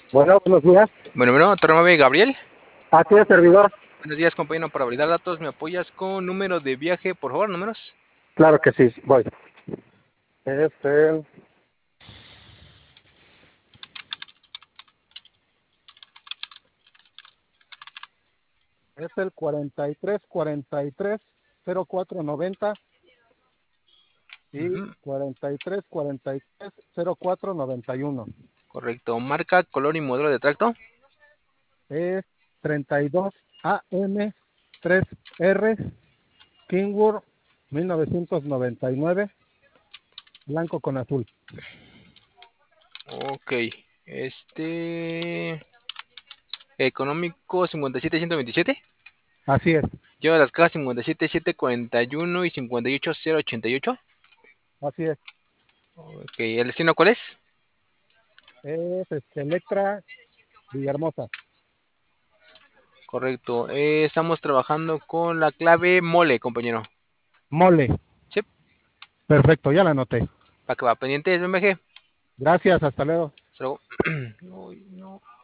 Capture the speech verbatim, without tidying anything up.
Bueno, buenos días. Bueno, bueno, Tornave Gabriel. Aquí el servidor. Buenos días, compañero. Para validar datos, ¿me apoyas con número de viaje, por favor? ¿Números? Claro que sí, voy. Es el... Es el cuarenta y tres cuarenta y tres cero cuatro noventa y Ujú, cuarenta y tres cuarenta y tres cero cuatro noventa y uno. correcto. Marca, color y modelo de tracto. Es treinta y dos A M tres R Kingwood mil novecientos noventa y nueve, blanco con azul. Ok. Este... Económico cincuenta y siete ciento veintisiete. Así es, Lleva las cajas cincuenta y siete setecientos cuarenta y uno y cincuenta y ocho mil ochenta y ocho. así es. Ok. ¿El destino cuál es? Es este, Electra Villahermosa. Correcto. Eh, estamos trabajando con la clave mole, compañero. Mole. Sí. Perfecto, ya la anoté. Para que va pendiente, B M G. Gracias, hasta luego. Hasta luego. Uy, no.